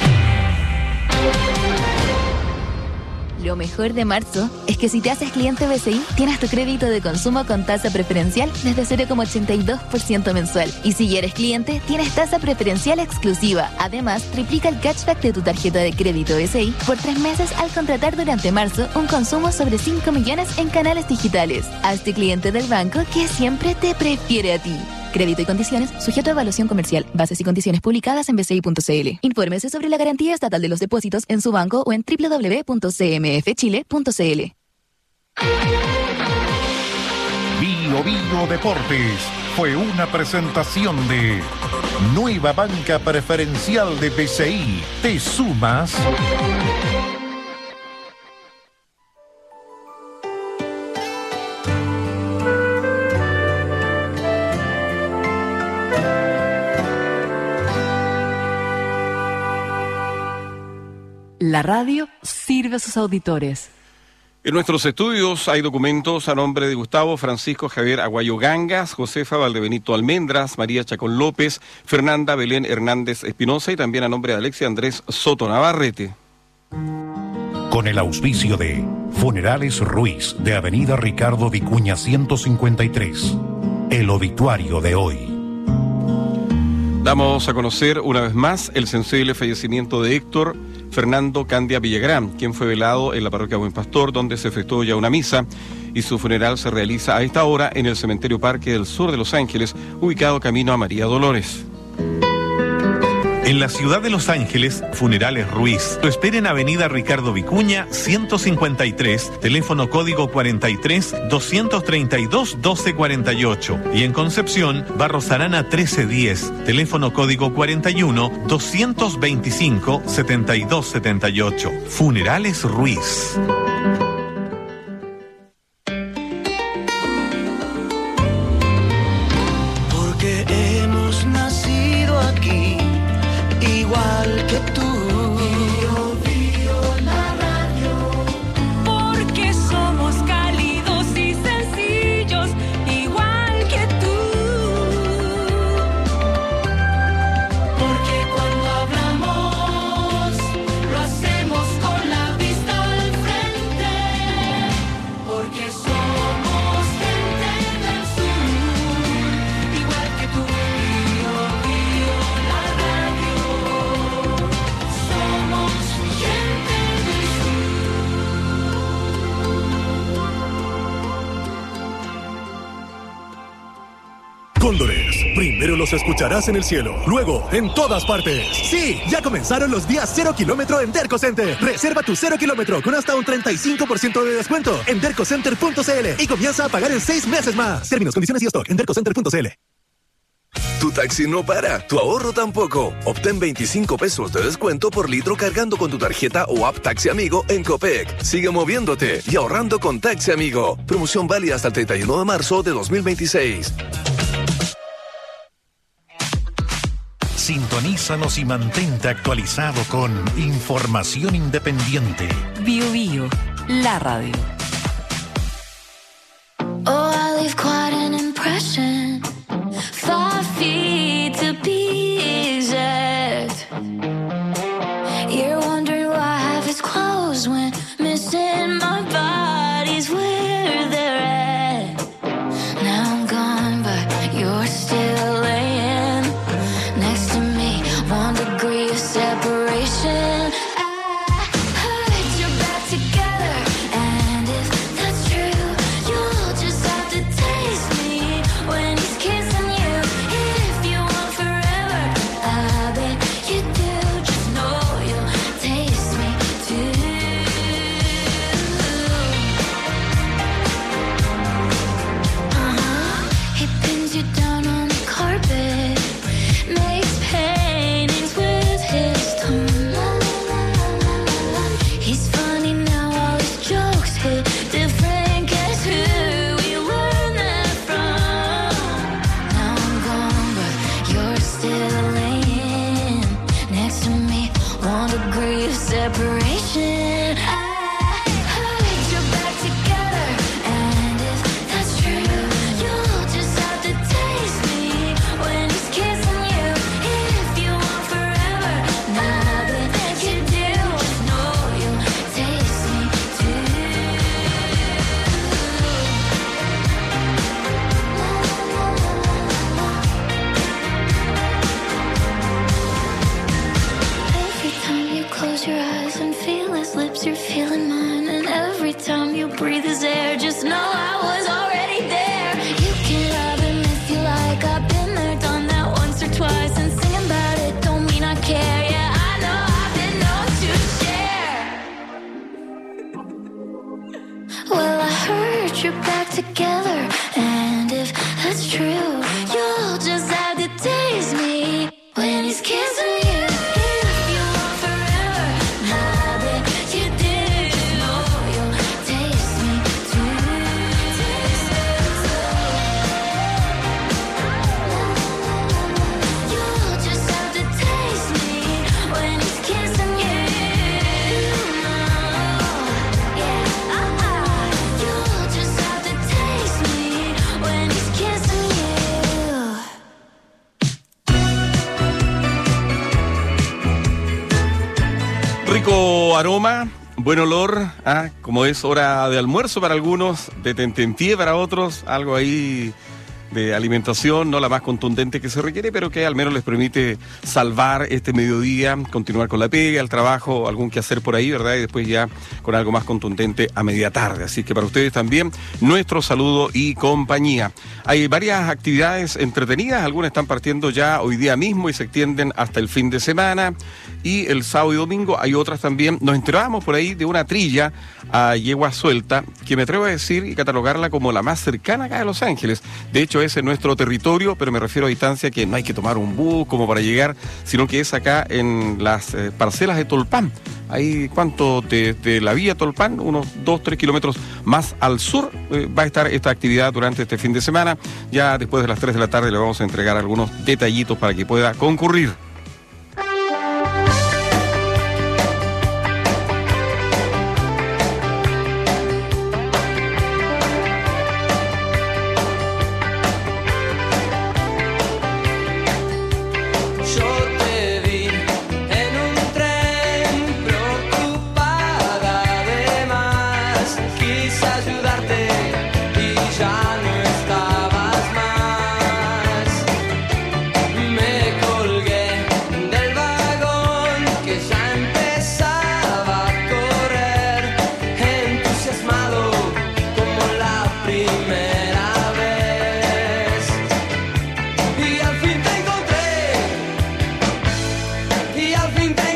Lo mejor de marzo es que si te haces cliente BCI, tienes tu crédito de consumo con tasa preferencial desde 0,82% mensual. Y si ya eres cliente, tienes tasa preferencial exclusiva. Además, triplica el cashback de tu tarjeta de crédito BCI por 3 meses al contratar durante marzo un consumo sobre 5 millones en canales digitales. Hazte cliente del banco que siempre te prefiere a ti. Crédito y condiciones sujeto a evaluación comercial. Bases y condiciones publicadas en bci.cl. Infórmese sobre la garantía estatal de los depósitos en su banco o en www.cmfchile.cl. Bio Bio Deportes fue una presentación de Nueva Banca Preferencial de BCI. ¿Te sumas? La radio sirve a sus auditores. En nuestros estudios hay documentos a nombre de Gustavo Francisco Javier Aguayo Gangas, Josefa Valdebenito Almendras, María Chacón López, Fernanda Belén Hernández Espinosa y también a nombre de Alexia Andrés Soto Navarrete. Con el auspicio de Funerales Ruiz de Avenida Ricardo Vicuña 153. El obituario de hoy. Damos a conocer una vez más el sensible fallecimiento de Héctor Fernando Candia Villagrán, quien fue velado en la parroquia Buen Pastor, donde se efectuó ya una misa, y su funeral se realiza a esta hora en el Cementerio Parque del Sur de Los Ángeles, ubicado camino a María Dolores. En la ciudad de Los Ángeles, Funerales Ruiz. Lo espera en Avenida Ricardo Vicuña, 153, teléfono código 43-232-1248. Y en Concepción, Barros Arana 1310, teléfono código 41-225-7278. Funerales Ruiz. Porque hemos nacido aquí. Igual que tú. Bio, Bio, la radio. Porque somos cálidos y sencillos, igual que tú. Porque cuando hablamos, lo hacemos con la vista al frente. Porque somos gente del sur, igual que tú. Bio, Bio, la radio. Cóndores, primero los escucharás en el cielo, luego en todas partes. Sí, ya comenzaron los días 0 kilómetro en Derco Center. Reserva tu 0 kilómetro con hasta un 35% de descuento en dercocenter.cl y comienza a pagar en 6 meses más. Términos, condiciones y stock en dercocenter.cl. Tu taxi no para, tu ahorro tampoco. Obtén 25 pesos de descuento por litro cargando con tu tarjeta o app Taxi Amigo en Copec. Sigue moviéndote y ahorrando con Taxi Amigo. Promoción válida hasta el 31 de marzo de 2026. Sintonízanos y mantente actualizado con información independiente. Bio Bio, la radio. Oh, I leave quite an impression. 5 feet to be exact. You're wondering why I have his clothes when missing my body's where they're at. Now I'm gone, but you're still laying next to me. 1 degree of separation. I heard you're back together, and if that's true, you'll just have to taste me when he's kissing you. If you want forever, I bet you do. Just know you'll taste me too. He pins you down on the carpet, makes paintings with his tongue. He's funny now, all his jokes hit different. Guess who we learned that from? Now I'm gone, but you're still laying next to me. 1 degree of separation. I heard you're back together, and if that's true, you'll just have to taste me when he's kissing you. If you want forever, I bet you do. Just know you'll taste me too. Every time you close your eyes and feel his lips, you're feeling mine. And every time you breathe his air, just know I was already there. You can love him if you like, I've been put your back together. And if that's true, you'll just have to taste me when he's kissing you. If you want forever, now that you did, oh, you'll taste me too. Taste me too. You'll just have to taste me when he's kissing you. You'll just have to taste me when he's kissing you. Rico aroma, buen olor, como es hora de almuerzo para algunos, de tentempié para otros, algo ahí de alimentación, no la más contundente que se requiere, pero que al menos les permite salvar este mediodía, continuar con la pega, el trabajo, algún quehacer por ahí, ¿verdad? Y después ya con algo más contundente a media tarde. Así que para ustedes también, nuestro saludo y compañía. Hay varias actividades entretenidas, algunas están partiendo ya hoy día mismo y se extienden hasta el fin de semana. Y el sábado y domingo hay otras también. Nos enterábamos por ahí de una trilla a Yegua Suelta, que me atrevo a decir y catalogarla como la más cercana acá de Los Ángeles. De hecho, es en nuestro territorio, pero me refiero a distancia que no hay que tomar un bus como para llegar, sino que es acá en las parcelas de Tolpan. Ahí, ¿cuánto? De la vía Tolpan, unos 2-3 kilómetros más al sur, va a estar esta actividad durante este fin de semana. Ya después de las 3 de la tarde le vamos a entregar algunos detallitos para que pueda concurrir.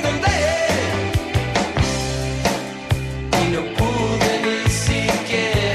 Y no pude ni siquiera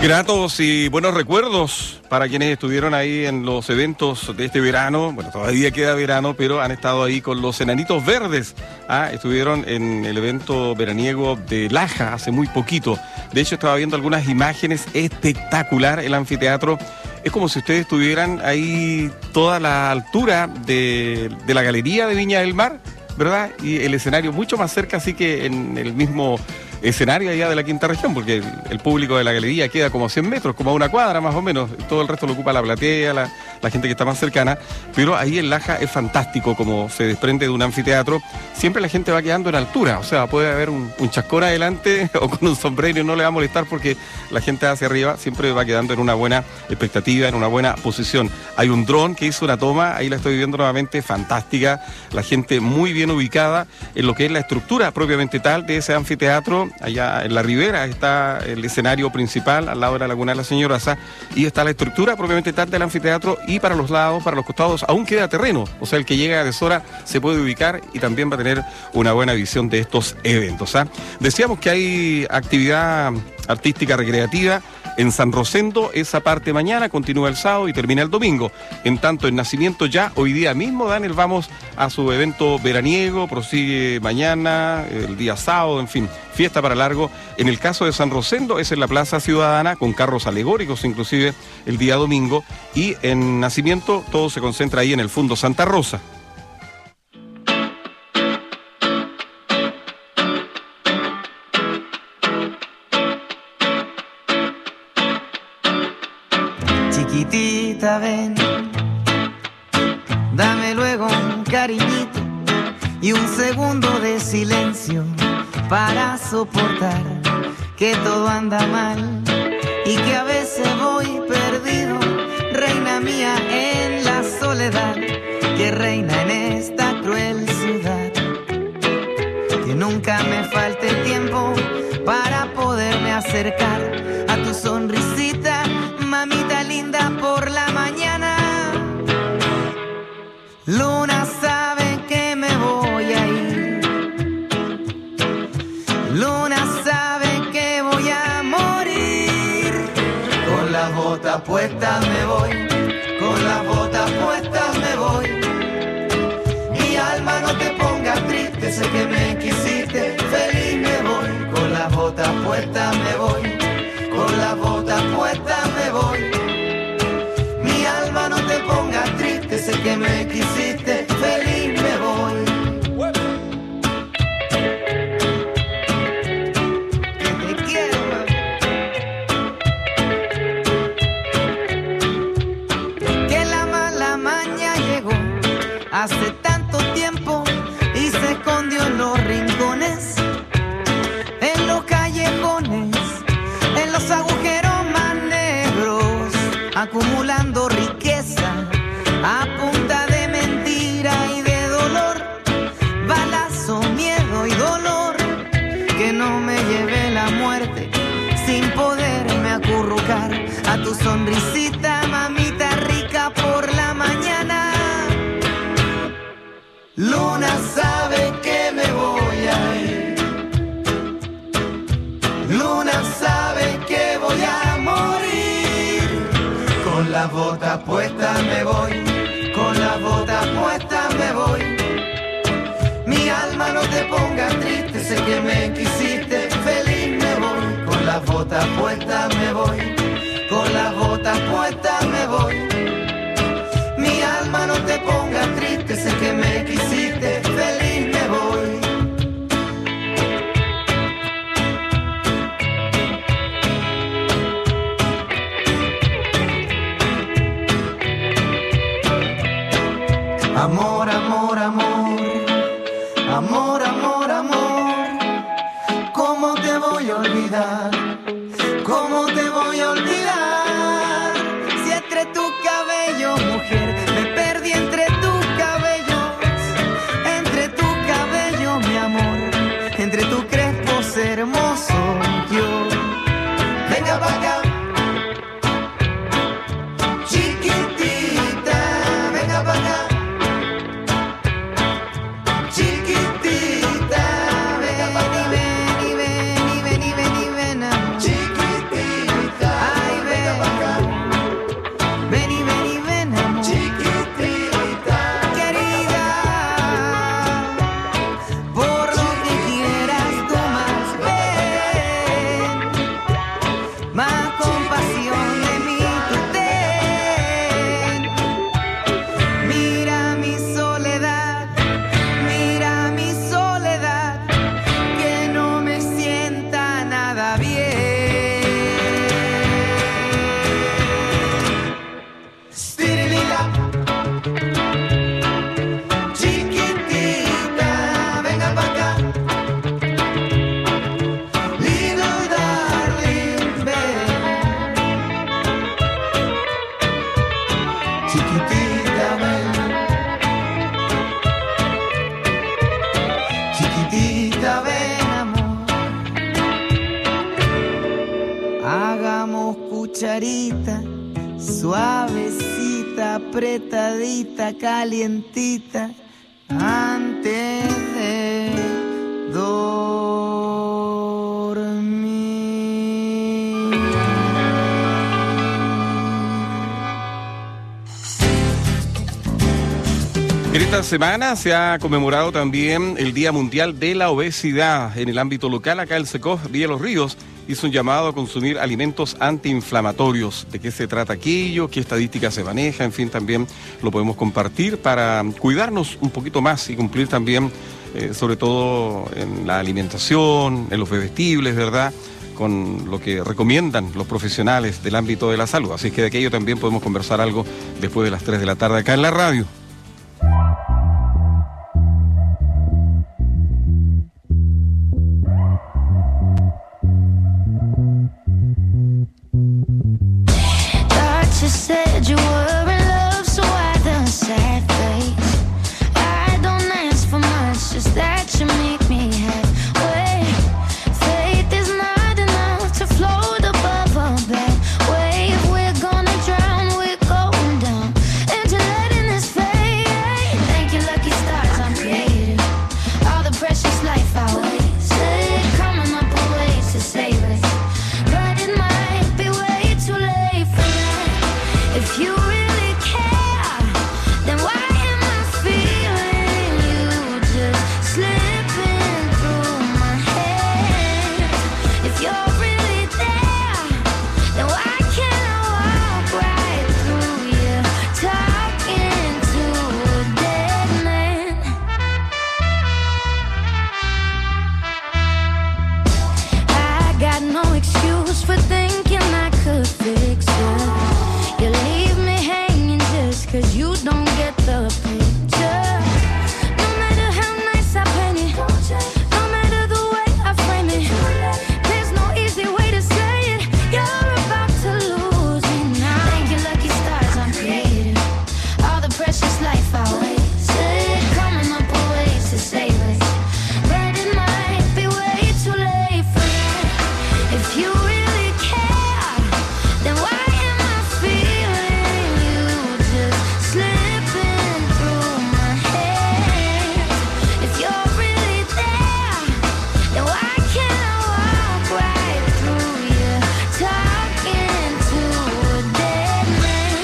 Gratos y buenos recuerdos para quienes estuvieron ahí en los eventos de este verano. Bueno, todavía queda verano, pero han estado ahí con los Enanitos Verdes. Estuvieron en el evento veraniego de Laja hace muy poquito. De hecho, estaba viendo algunas imágenes. Espectacular el anfiteatro. Es como si ustedes estuvieran ahí toda la altura de la galería de Viña del Mar, ¿verdad? Y el escenario mucho más cerca, así que en el mismo escenario allá de la quinta región, porque el público de la galería queda como a 100 metros, como a una cuadra más o menos. Todo el resto lo ocupa la platea, la gente que está más cercana. Pero ahí en Laja es fantástico como se desprende de un anfiteatro. Siempre la gente va quedando en altura, o sea, puede haber un chascón adelante o con un sombrero y no le va a molestar porque la gente hacia arriba siempre va quedando en una buena expectativa, en una buena posición. Hay un dron que hizo una toma, ahí la estoy viendo nuevamente, fantástica. La gente muy bien ubicada en lo que es la estructura propiamente tal de ese anfiteatro. Allá en la ribera está el escenario principal, al lado de la Laguna de la Señorosa, y está la estructura propiamente tal del anfiteatro, y para los lados, para los costados, aún queda terreno. O sea, el que llega a deshora se puede ubicar y también va a tener una buena visión de estos eventos. Decíamos que hay actividad artística recreativa en San Rosendo, esa parte mañana, continúa el sábado y termina el domingo. En tanto, en Nacimiento ya hoy día mismo dan el vamos a su evento veraniego, prosigue mañana, el día sábado, en fin, fiesta para largo. En el caso de San Rosendo es en la Plaza Ciudadana, con carros alegóricos inclusive el día domingo, y en Nacimiento todo se concentra ahí en el Fundo Santa Rosa. Chiquitita, ven, dame luego un cariñito y un segundo de silencio para soportar que todo anda mal y que a veces voy perdido, reina mía, en la soledad que reina en esta cruel ciudad. Que nunca me falte tiempo para poderme acercar a tu sonrisita, mamita linda, por la mañana. Luna sabe que me voy a ir. Luna sabe que voy a morir. Con las botas puestas me voy. Con las botas puestas me voy. Mi alma, no te pongas triste, sé que me quisiste, feliz me voy. Con las botas puestas me voy. Con las botas puestas me voy. Mi alma, no te pongas triste, sé que me quisiste, feliz me voy. Te quiero. Que la mala maña llegó hace tanto tiempo y se escondió en los rincones, en los callejones, en los agujeros más negros, acumulando riqueza a punta de mentira y de dolor, balazo, miedo y dolor, que no me lleve la muerte sin poderme acurrucar a tu sonrisita, mamita rica, por la mañana. Luna sabe que me voy a ir. Luna sabe que voy a morir. Con las botas puestas me voy. Con las botas puestas me voy. Mi alma, no te pongas triste, sé que me quisiste, feliz me voy. Con las botas puestas me voy. Con las botas puestas me voy. Mi alma, no te pongas triste, sé que me quisiste, feliz me voy. Amor, amor, amor, amor, amor, amor, ¿cómo te voy a olvidar? ¿Cómo te voy a olvidar? Si entre tu cabello, mujer, me perdí entre tus cabellos, entre tu cabello, mi amor, entre tu crespos hermoso, yo. Venga para acá. Chiquitita, venga para acá. chiquitita ven, chiquitita ven amor, hagamos cucharita, suavecita, apretadita, calientita, antes de dormir. En esta semana se ha conmemorado también el Día Mundial de la Obesidad. En el ámbito local, acá el SECOF Villa Los Ríos hizo un llamado a consumir alimentos antiinflamatorios. ¿De qué se trata aquello? ¿Qué estadística se maneja? En fin, también lo podemos compartir para cuidarnos un poquito más y cumplir también, sobre todo en la alimentación, en los bebestibles, ¿verdad?, con lo que recomiendan los profesionales del ámbito de la salud. Así que de aquello también podemos conversar algo después de las 3 de la tarde acá en la radio. You said you were in love, so I done sad face. I don't ask for much, just that you make me halfway. Faith is not enough to float above a bad wave. We're gonna drown, we're going down, and you're letting us fade. Thank you, lucky stars, I'm created. All the precious life I wasted, coming up with ways to save it. But it might be way too late for that. If you really care, then why am I feeling you just slipping through my hands? If you're really there, then why can't I walk right through you, talking to a dead man? I got no excuse for thinking I could fix it. You leave me hanging just 'cause you don't get the picture. No matter how nice I paint it, no matter the way I frame it, there's no easy way to say it. You're about to lose me now. Thank you, lucky stars, I'm creative. All the precious life I wasted, coming up with ways to save it. But it might be way too late for that. If you really care, then why am I feeling you just slipping through my hands? If you're really there, then why can't I walk right through you, talking to a dead man?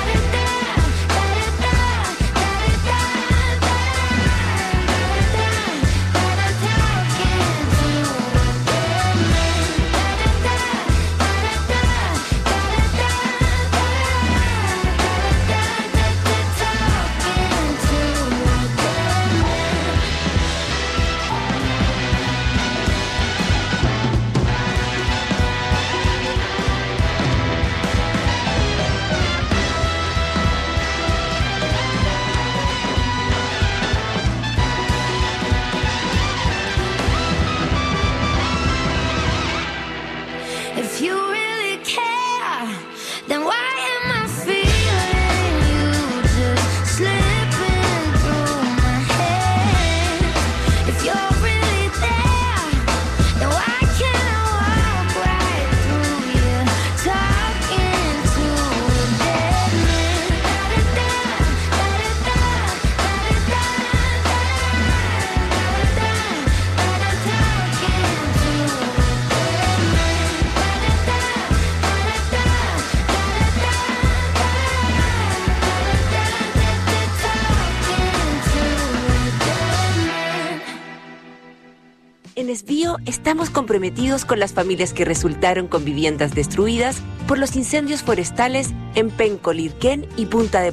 If you really care, then why am I feeling you just slipping through my hands? If you're really there, then why can't I walk right through you, talking to a dead man? En Esbío estamos comprometidos con las familias que resultaron con viviendas destruidas por los incendios forestales en Penco, Lirquén y Punta de